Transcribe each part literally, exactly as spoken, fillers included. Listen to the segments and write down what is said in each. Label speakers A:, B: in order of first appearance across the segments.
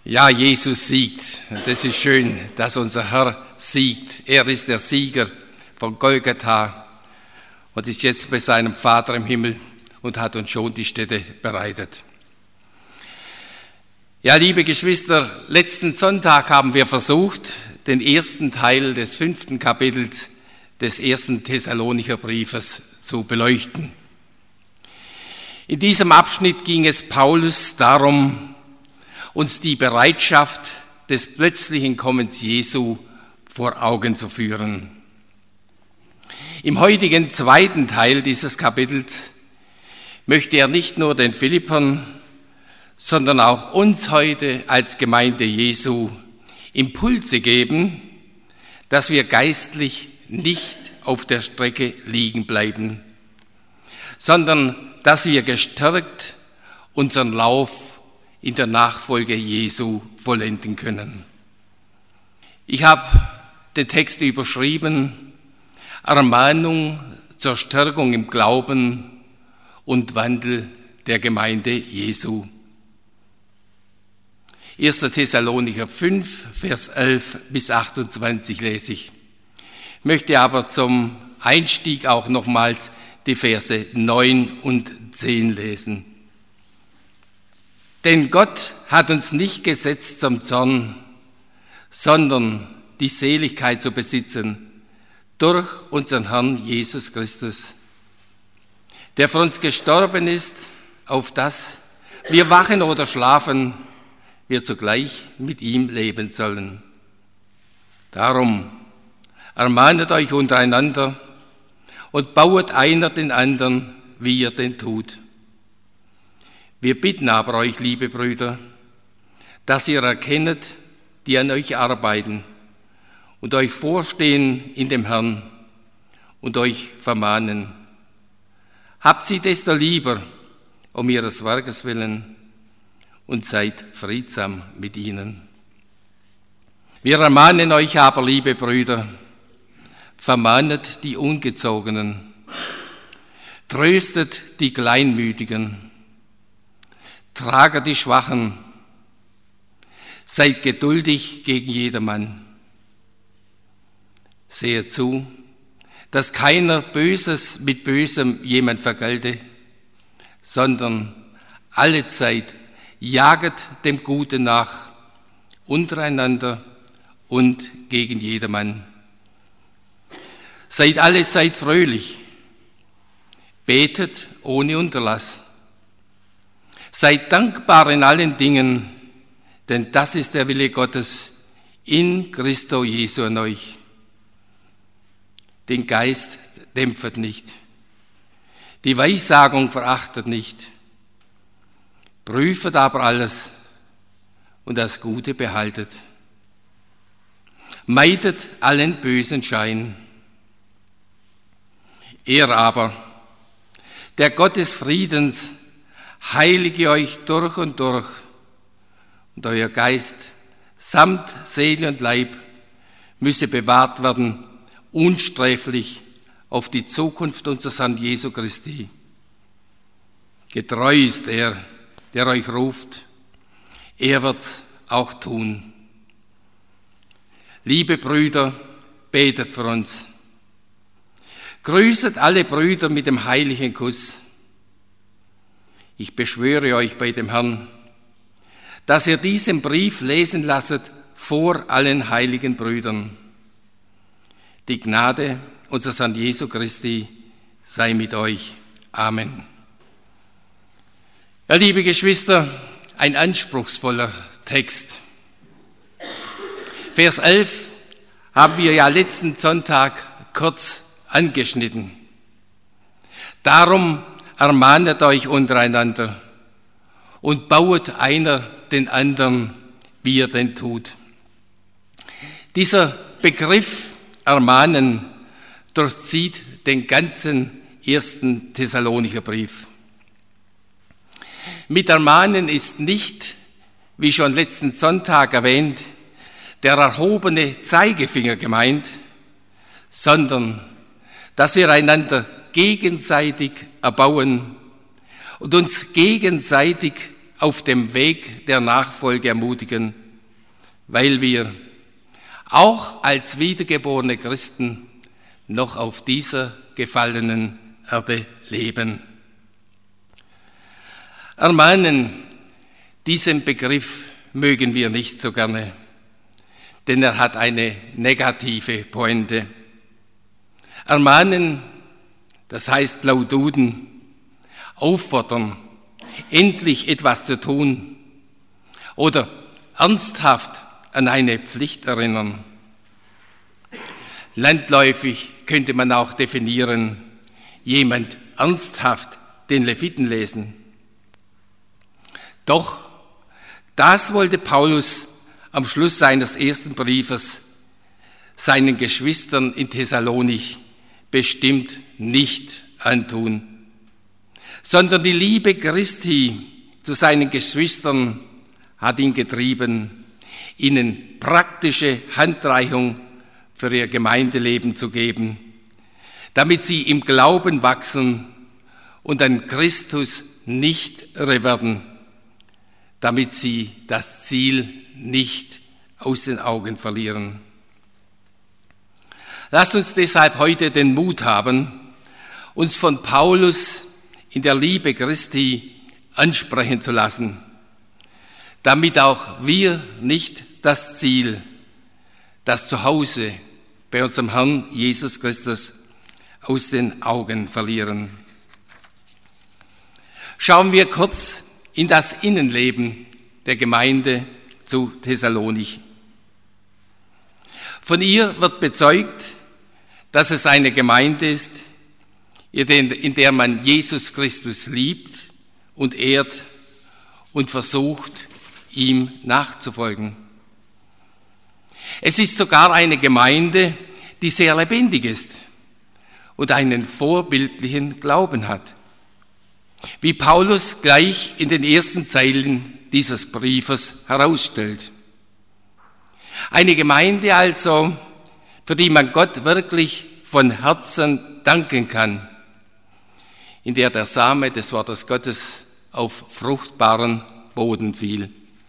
A: Ja, Jesus siegt. Das ist schön, dass unser Herr siegt. Er ist der Sieger von Golgatha und ist jetzt bei seinem Vater im Himmel und hat uns schon die Stätte bereitet. Ja, liebe Geschwister, letzten Sonntag haben wir versucht, den ersten Teil des fünften Kapitels des ersten Thessalonicher Briefes zu beleuchten. In diesem Abschnitt ging es Paulus darum, uns die Bereitschaft des plötzlichen Kommens Jesu vor Augen zu führen. Im heutigen zweiten Teil dieses Kapitels möchte er nicht nur den Philippern, sondern auch uns heute als Gemeinde Jesu Impulse geben, dass wir geistlich nicht auf der Strecke liegen bleiben, sondern dass wir gestärkt unseren Lauf in der Nachfolge Jesu vollenden können. Ich habe den Text überschrieben, Ermahnung zur Stärkung im Glauben und Wandel der Gemeinde Jesu. erster Thessalonicher fünf, Vers elf bis achtundzwanzig lese ich. Ich möchte aber zum Einstieg auch nochmals die Verse neun und zehn lesen. Denn Gott hat uns nicht gesetzt zum Zorn, sondern die Seligkeit zu besitzen durch unseren Herrn Jesus Christus, der für uns gestorben ist, auf das wir wachen oder schlafen, wir zugleich mit ihm leben sollen. Darum ermahnet euch untereinander und bauet einer den anderen, wie ihr denn tut. Wir bitten aber euch, liebe Brüder, dass ihr erkennet, die an euch arbeiten und euch vorstehen in dem Herrn und euch vermahnen. Habt sie desto lieber um ihres Werkes willen und seid friedsam mit ihnen. Wir ermahnen euch aber, liebe Brüder, vermahnet die Ungezogenen, tröstet die Kleinmütigen, trage die Schwachen, seid geduldig gegen jedermann. Sehet zu, dass keiner Böses mit Bösem jemand vergelte, sondern allezeit jaget dem Guten nach, untereinander und gegen jedermann. Seid allezeit fröhlich, betet ohne Unterlass. Seid dankbar in allen Dingen, denn das ist der Wille Gottes in Christo Jesu an euch. Den Geist dämpft nicht, die Weissagung verachtet nicht, prüfet aber alles und das Gute behaltet. Meidet allen bösen Schein. Er aber, der Gott des Friedens, heilige euch durch und durch und euer Geist samt Seele und Leib müsse bewahrt werden, unsträflich auf die Zukunft unseres Herrn Jesu Christi. Getreu ist er, der euch ruft, er wird's auch tun. Liebe Brüder, betet für uns. Grüßet alle Brüder mit dem heiligen Kuss. Ich beschwöre euch bei dem Herrn, dass ihr diesen Brief lesen lasset vor allen heiligen Brüdern. Die Gnade unseres Herrn Jesu Christi sei mit euch. Amen. Ja, liebe Geschwister, ein anspruchsvoller Text. Vers elf haben wir ja letzten Sonntag kurz angeschnitten. Darum ermahnet euch untereinander und bauet einer den anderen, wie ihr denn tut. Dieser Begriff ermahnen durchzieht den ganzen ersten Thessalonicher Brief. Mit ermahnen ist nicht, wie schon letzten Sonntag erwähnt, der erhobene Zeigefinger gemeint, sondern dass wir einander gegenseitig erbauen und uns gegenseitig auf dem Weg der Nachfolge ermutigen, weil wir auch als wiedergeborene Christen noch auf dieser gefallenen Erde leben. Ermahnen, diesen Begriff mögen wir nicht so gerne, denn er hat eine negative Pointe. Ermahnen, das heißt laut Duden, auffordern, endlich etwas zu tun oder ernsthaft an eine Pflicht erinnern. Landläufig könnte man auch definieren, jemand ernsthaft den Leviten lesen. Doch das wollte Paulus am Schluss seines ersten Briefes seinen Geschwistern in Thessalonich bestimmt nicht antun, sondern die Liebe Christi zu seinen Geschwistern hat ihn getrieben, ihnen praktische Handreichung für ihr Gemeindeleben zu geben, damit sie im Glauben wachsen und an Christus nicht irre werden, damit sie das Ziel nicht aus den Augen verlieren. Lasst uns deshalb heute den Mut haben, uns von Paulus in der Liebe Christi ansprechen zu lassen, damit auch wir nicht das Ziel, das Zuhause bei unserem Herrn Jesus Christus aus den Augen verlieren. Schauen wir kurz in das Innenleben der Gemeinde zu Thessalonich. Von ihr wird bezeugt, dass es eine Gemeinde ist, in der man Jesus Christus liebt und ehrt und versucht, ihm nachzufolgen. Es ist sogar eine Gemeinde, die sehr lebendig ist und einen vorbildlichen Glauben hat, wie Paulus gleich in den ersten Zeilen dieses Briefes herausstellt. Eine Gemeinde also, für die man Gott wirklich von Herzen danken kann, in der der Same des Wortes Gottes auf fruchtbaren Boden fiel.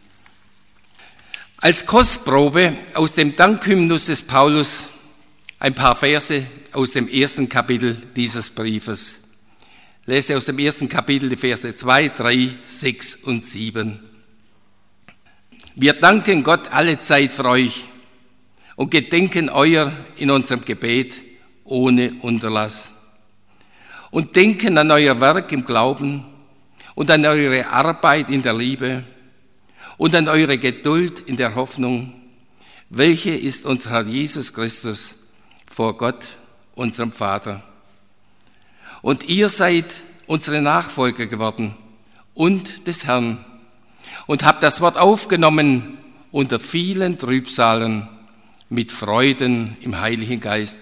A: Als Kostprobe aus dem Dankhymnus des Paulus ein paar Verse aus dem ersten Kapitel dieses Briefes. Ich lese aus dem ersten Kapitel die Verse zwei, drei, sechs und sieben. Wir danken Gott alle Zeit für euch und gedenken euer in unserem Gebet ohne Unterlass. Und denken an euer Werk im Glauben und an eure Arbeit in der Liebe und an eure Geduld in der Hoffnung, welche ist unser Herr Jesus Christus vor Gott, unserem Vater. Und ihr seid unsere Nachfolger geworden und des Herrn und habt das Wort aufgenommen unter vielen Trübsalen mit Freuden im Heiligen Geist.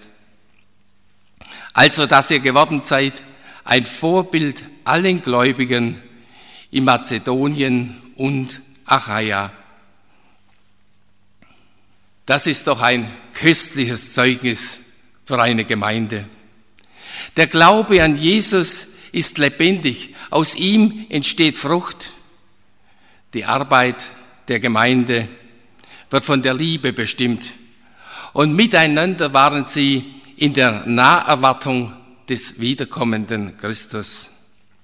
A: Also, dass ihr geworden seid, ein Vorbild allen Gläubigen in Mazedonien und Achaia. Das ist doch ein köstliches Zeugnis für eine Gemeinde. Der Glaube an Jesus ist lebendig, aus ihm entsteht Frucht. Die Arbeit der Gemeinde wird von der Liebe bestimmt und miteinander waren sie in der Naherwartung des wiederkommenden Christus.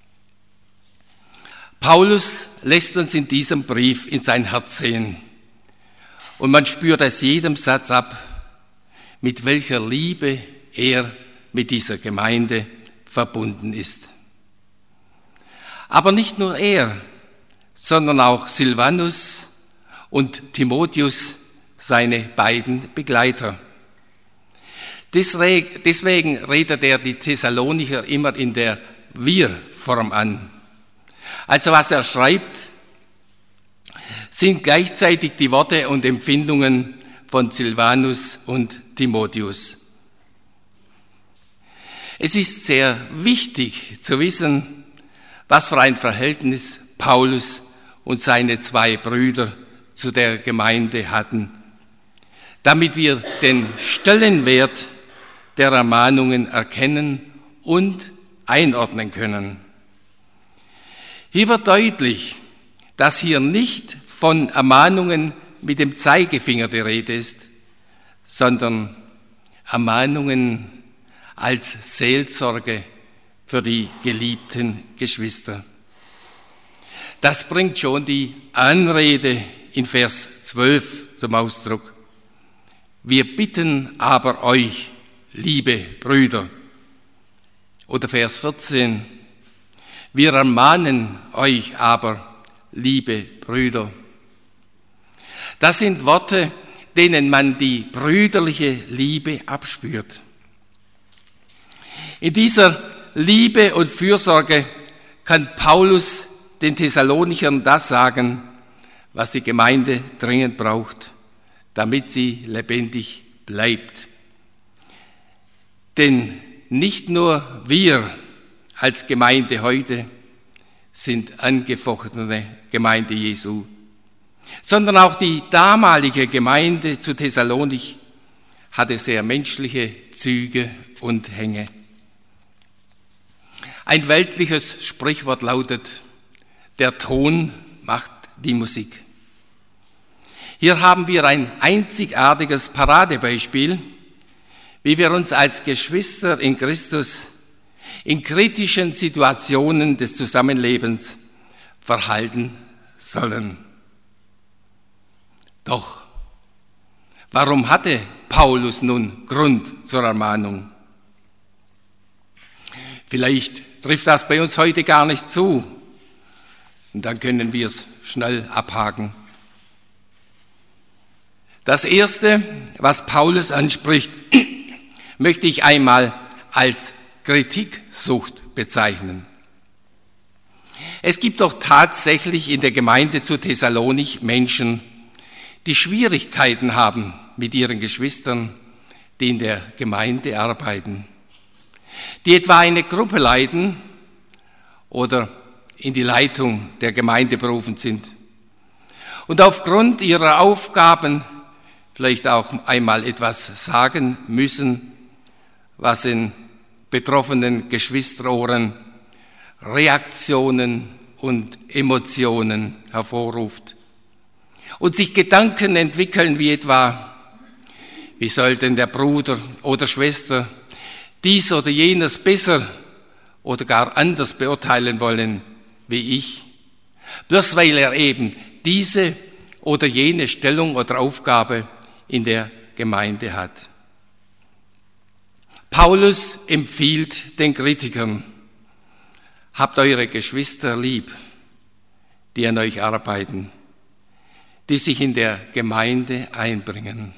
A: Paulus lässt uns in diesem Brief in sein Herz sehen und man spürt aus jedem Satz ab, mit welcher Liebe er mit dieser Gemeinde verbunden ist. Aber nicht nur er, sondern auch Silvanus und Timotheus, seine beiden Begleiter. Deswegen redet er die Thessalonicher immer in der Wir-Form an. Also was er schreibt, sind gleichzeitig die Worte und Empfindungen von Silvanus und Timotheus. Es ist sehr wichtig zu wissen, was für ein Verhältnis Paulus und seine zwei Brüder zu der Gemeinde hatten, damit wir den Stellenwert der Ermahnungen erkennen und einordnen können. Hier wird deutlich, dass hier nicht von Ermahnungen mit dem Zeigefinger die Rede ist, sondern Ermahnungen als Seelsorge für die geliebten Geschwister. Das bringt schon die Anrede in Vers zwölf zum Ausdruck. Wir bitten aber euch, liebe Brüder. Oder Vers vierzehn. Wir ermahnen euch aber, liebe Brüder. Das sind Worte, denen man die brüderliche Liebe abspürt. In dieser Liebe und Fürsorge kann Paulus den Thessalonichern das sagen, was die Gemeinde dringend braucht, damit sie lebendig bleibt. Denn nicht nur wir als Gemeinde heute sind angefochtene Gemeinde Jesu, sondern auch die damalige Gemeinde zu Thessalonich hatte sehr menschliche Züge und Hänge. Ein weltliches Sprichwort lautet, der Ton macht die Musik. Hier haben wir ein einzigartiges Paradebeispiel, wie wir uns als Geschwister in Christus in kritischen Situationen des Zusammenlebens verhalten sollen. Doch, warum hatte Paulus nun Grund zur Ermahnung? Vielleicht trifft das bei uns heute gar nicht zu und dann können wir es schnell abhaken. Das Erste, was Paulus anspricht, möchte ich einmal als Kritiksucht bezeichnen. Es gibt doch tatsächlich in der Gemeinde zu Thessalonich Menschen, die Schwierigkeiten haben mit ihren Geschwistern, die in der Gemeinde arbeiten, die etwa eine Gruppe leiten oder in die Leitung der Gemeinde berufen sind und aufgrund ihrer Aufgaben vielleicht auch einmal etwas sagen müssen, was in betroffenen Geschwisterohren Reaktionen und Emotionen hervorruft und sich Gedanken entwickeln wie etwa, wie soll denn der Bruder oder Schwester dies oder jenes besser oder gar anders beurteilen wollen wie ich, bloß weil er eben diese oder jene Stellung oder Aufgabe in der Gemeinde hat. Paulus empfiehlt den Kritikern, habt eure Geschwister lieb, die an euch arbeiten, die sich in der Gemeinde einbringen.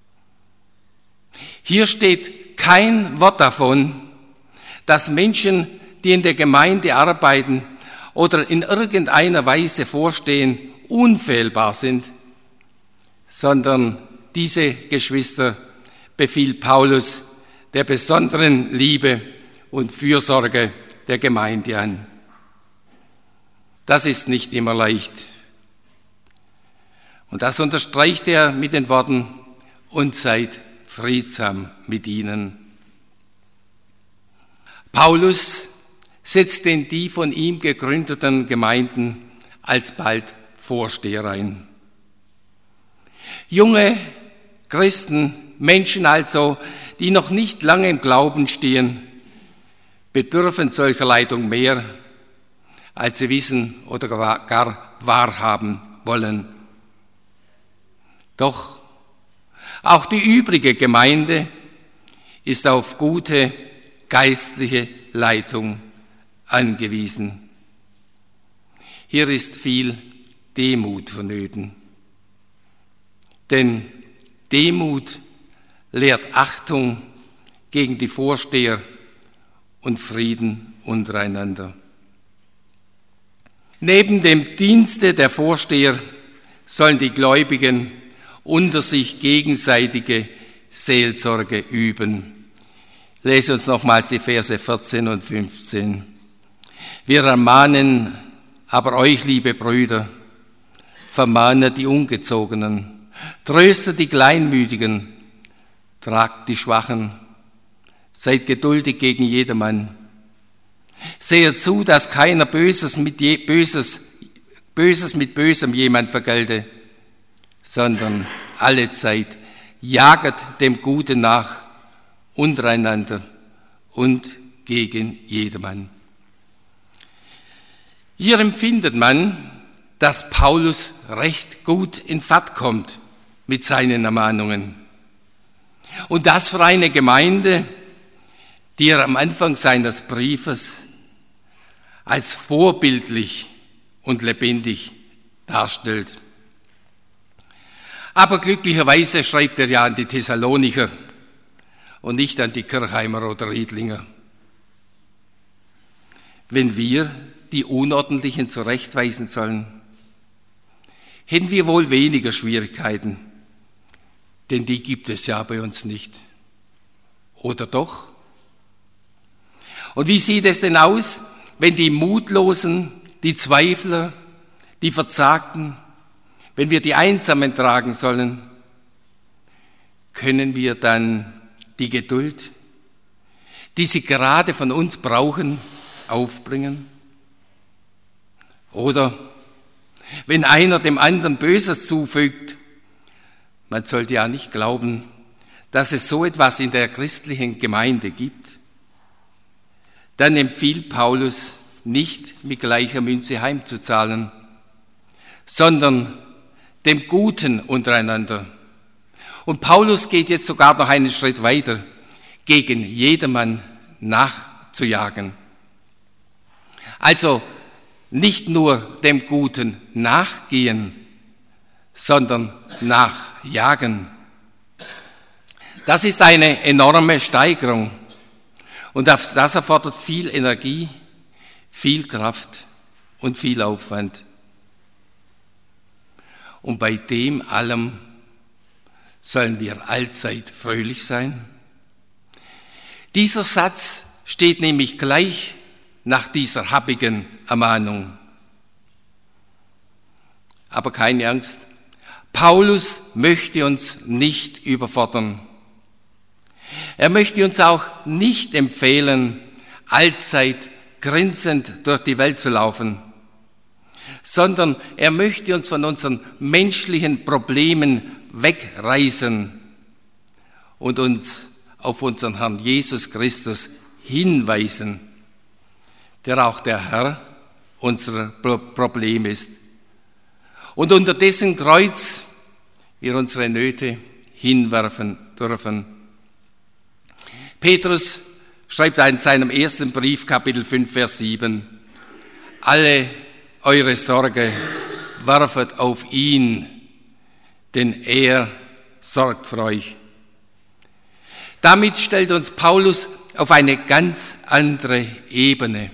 A: Hier steht kein Wort davon, dass Menschen, die in der Gemeinde arbeiten oder in irgendeiner Weise vorstehen, unfehlbar sind, sondern diese Geschwister befiehlt Paulus der besonderen Liebe und Fürsorge der Gemeinde an. Das ist nicht immer leicht. Und das unterstreicht er mit den Worten, und seid friedsam mit ihnen. Paulus setzt in die von ihm gegründeten Gemeinden alsbald Vorsteher ein. Junge Christen, Menschen also, die noch nicht lange im Glauben stehen, bedürfen solcher Leitung mehr, als sie wissen oder gar wahrhaben wollen. Doch auch die übrige Gemeinde ist auf gute geistliche Leitung angewiesen. Hier ist viel Demut vonnöten. Denn Demut lehrt Achtung gegen die Vorsteher und Frieden untereinander. Neben dem Dienste der Vorsteher sollen die Gläubigen unter sich gegenseitige Seelsorge üben. Lese uns nochmals die Verse vierzehn und fünfzehn. Wir ermahnen aber euch, liebe Brüder, vermahne die Ungezogenen, tröstet die Kleinmütigen, tragt die Schwachen, seid geduldig gegen jedermann. Sehet zu, dass keiner Böses mit je, Böses Böses mit Bösem jemand vergelte, sondern alle Zeit jaget dem Guten nach, untereinander und gegen jedermann. Hier empfindet man, dass Paulus recht gut in Fahrt kommt mit seinen Ermahnungen. Und das für eine Gemeinde, die er am Anfang seines Briefes als vorbildlich und lebendig darstellt. Aber glücklicherweise schreibt er ja an die Thessalonicher und nicht an die Kirchheimer oder Riedlinger. Wenn wir die Unordentlichen zurechtweisen sollen, hätten wir wohl weniger Schwierigkeiten, denn die gibt es ja bei uns nicht. Oder doch? Und wie sieht es denn aus, wenn die Mutlosen, die Zweifler, die Verzagten, wenn wir die Einsamen tragen sollen, können wir dann die Geduld, die sie gerade von uns brauchen, aufbringen? Oder wenn einer dem anderen Böses zufügt, man sollte ja nicht glauben, dass es so etwas in der christlichen Gemeinde gibt, dann empfiehlt Paulus nicht mit gleicher Münze heimzuzahlen, sondern dem Guten untereinander. Und Paulus geht jetzt sogar noch einen Schritt weiter, gegen jedermann nachzujagen. Also nicht nur dem Guten nachgehen, sondern nachjagen. Das ist eine enorme Steigerung und das erfordert viel Energie, viel Kraft und viel Aufwand. Und bei dem allem sollen wir allzeit fröhlich sein. Dieser Satz steht nämlich gleich nach dieser happigen Ermahnung. Aber keine Angst, Paulus möchte uns nicht überfordern. Er möchte uns auch nicht empfehlen, allzeit grinsend durch die Welt zu laufen, sondern er möchte uns von unseren menschlichen Problemen wegreißen und uns auf unseren Herrn Jesus Christus hinweisen, der auch der Herr unserer Probleme ist und unter dessen Kreuz wir unsere Nöte hinwerfen dürfen. Petrus schreibt in seinem ersten Brief, Kapitel fünf, Vers sieben, alle eure Sorge werfet auf ihn, denn er sorgt für euch. Damit stellt uns Paulus auf eine ganz andere Ebene.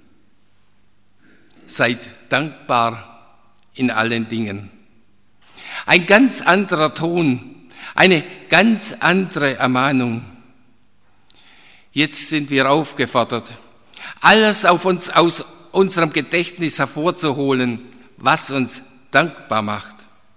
A: Seid dankbar in allen Dingen. Ein ganz anderer Ton, eine ganz andere Ermahnung. Jetzt sind wir aufgefordert, alles auf uns aus unserem Gedächtnis hervorzuholen, was uns dankbar macht.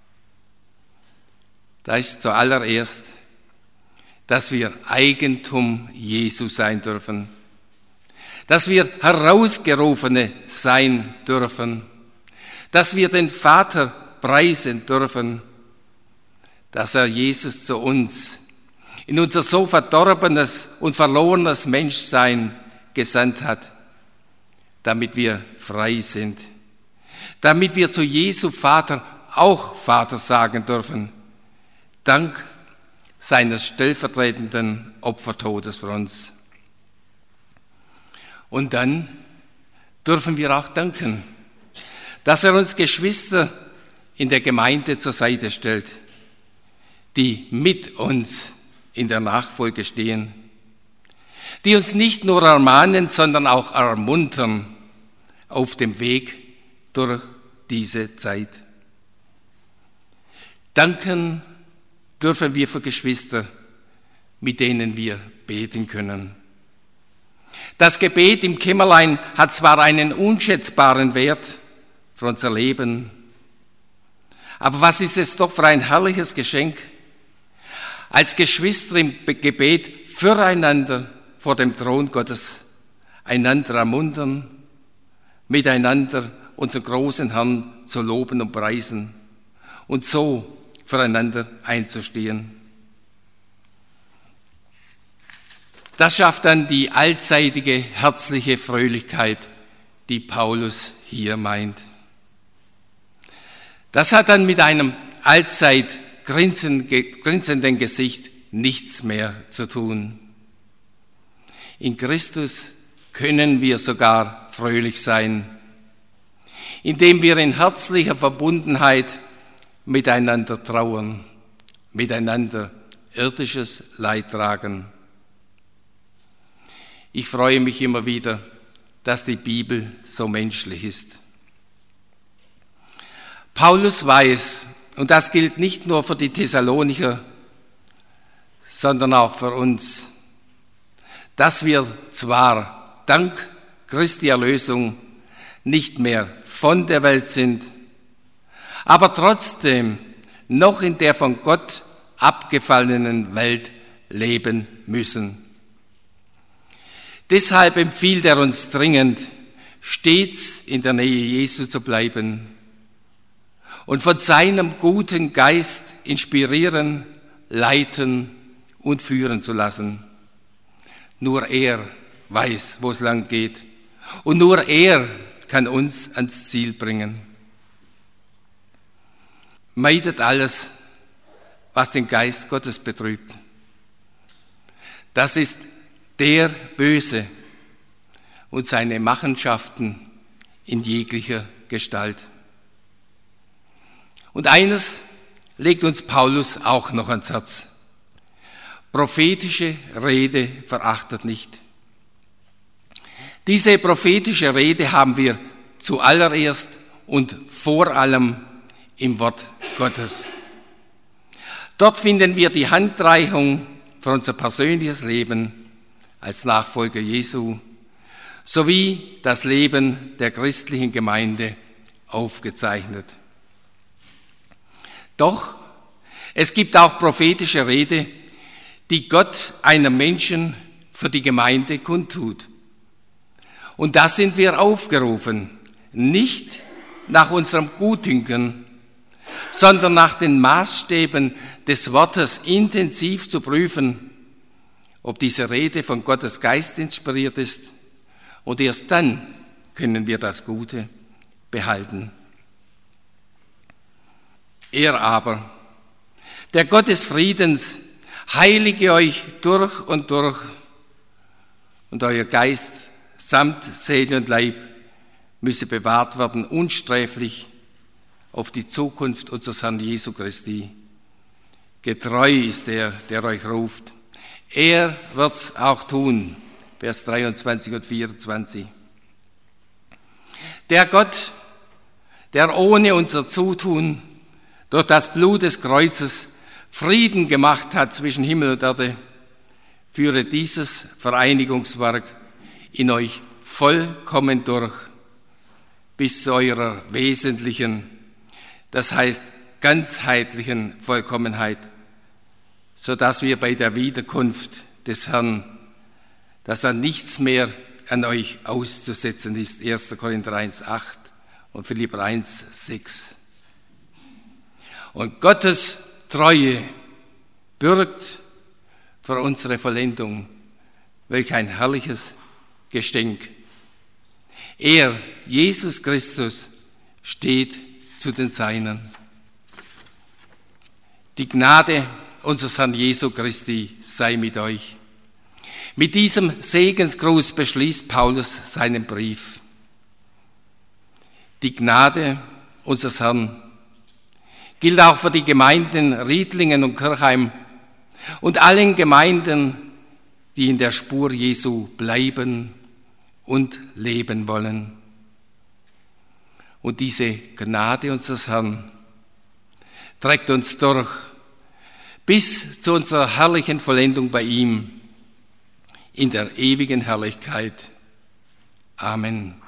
A: Da ist zuallererst, dass wir Eigentum Jesu sein dürfen, dass wir Herausgerufene sein dürfen, dass wir den Vater preisen dürfen, dass er Jesus zu uns in unser so verdorbenes und verlorenes Menschsein gesandt hat, damit wir frei sind, damit wir zu Jesu Vater auch Vater sagen dürfen, dank seines stellvertretenden Opfertodes für uns. Und dann dürfen wir auch danken, dass er uns Geschwister in der Gemeinde zur Seite stellt, die mit uns in der Nachfolge stehen, die uns nicht nur ermahnen, sondern auch ermuntern auf dem Weg durch diese Zeit. Danken dürfen wir für Geschwister, mit denen wir beten können. Das Gebet im Kämmerlein hat zwar einen unschätzbaren Wert für unser Leben, aber was ist es doch für ein herrliches Geschenk, als Geschwister im Gebet füreinander vor dem Thron Gottes einander ermuntern, miteinander unseren großen Herrn zu loben und preisen und so füreinander einzustehen. Das schafft dann die allzeitige, herzliche Fröhlichkeit, die Paulus hier meint. Das hat dann mit einem allzeit grinsenden Gesicht nichts mehr zu tun. In Christus können wir sogar fröhlich sein, indem wir in herzlicher Verbundenheit miteinander trauern, miteinander irdisches Leid tragen. Ich freue mich immer wieder, dass die Bibel so menschlich ist. Paulus weiß, und das gilt nicht nur für die Thessalonicher, sondern auch für uns, dass wir zwar dank Christi Erlösung nicht mehr von der Welt sind, aber trotzdem noch in der von Gott abgefallenen Welt leben müssen. Deshalb empfiehlt er uns dringend, stets in der Nähe Jesu zu bleiben und von seinem guten Geist inspirieren, leiten und führen zu lassen. Nur er weiß, wo es lang geht, und nur er kann uns ans Ziel bringen. Meidet alles, was den Geist Gottes betrübt. Das ist der Böse und seine Machenschaften in jeglicher Gestalt. Und eines legt uns Paulus auch noch ans Herz: prophetische Rede verachtet nicht. Diese prophetische Rede haben wir zuallererst und vor allem im Wort Gottes. Dort finden wir die Handreichung für unser persönliches Leben als Nachfolger Jesu sowie das Leben der christlichen Gemeinde aufgezeichnet. Doch es gibt auch prophetische Rede, die Gott einem Menschen für die Gemeinde kundtut. Und da sind wir aufgerufen, nicht nach unserem Gutdünken, sondern nach den Maßstäben des Wortes intensiv zu prüfen, ob diese Rede von Gottes Geist inspiriert ist, und erst dann können wir das Gute behalten. Er aber, der Gott des Friedens, heilige euch durch und durch, und euer Geist samt Seele und Leib müsse bewahrt werden, unsträflich auf die Zukunft unseres Herrn Jesu Christi. Getreu ist er, der euch ruft. Er wird's auch tun. Vers dreiundzwanzig und vierundzwanzig. Der Gott, der ohne unser Zutun durch das Blut des Kreuzes Frieden gemacht hat zwischen Himmel und Erde, führe dieses Vereinigungswerk in euch vollkommen durch, bis zu eurer wesentlichen, das heißt ganzheitlichen Vollkommenheit, sodass wir bei der Wiederkunft des Herrn, dass dann nichts mehr an euch auszusetzen ist. erster Korinther eins, acht und Philipper eins, sechs. Und Gottes Treue bürgt für unsere Vollendung. Welch ein herrliches Geschenk. Er, Jesus Christus, steht zu den Seinen. Die Gnade unseres Herrn Jesu Christi sei mit euch. Mit diesem Segensgruß beschließt Paulus seinen Brief. Die Gnade unseres Herrn gilt auch für die Gemeinden Riedlingen und Kirchheim und allen Gemeinden, die in der Spur Jesu bleiben und leben wollen. Und diese Gnade unseres Herrn trägt uns durch bis zu unserer herrlichen Vollendung bei ihm in der ewigen Herrlichkeit. Amen.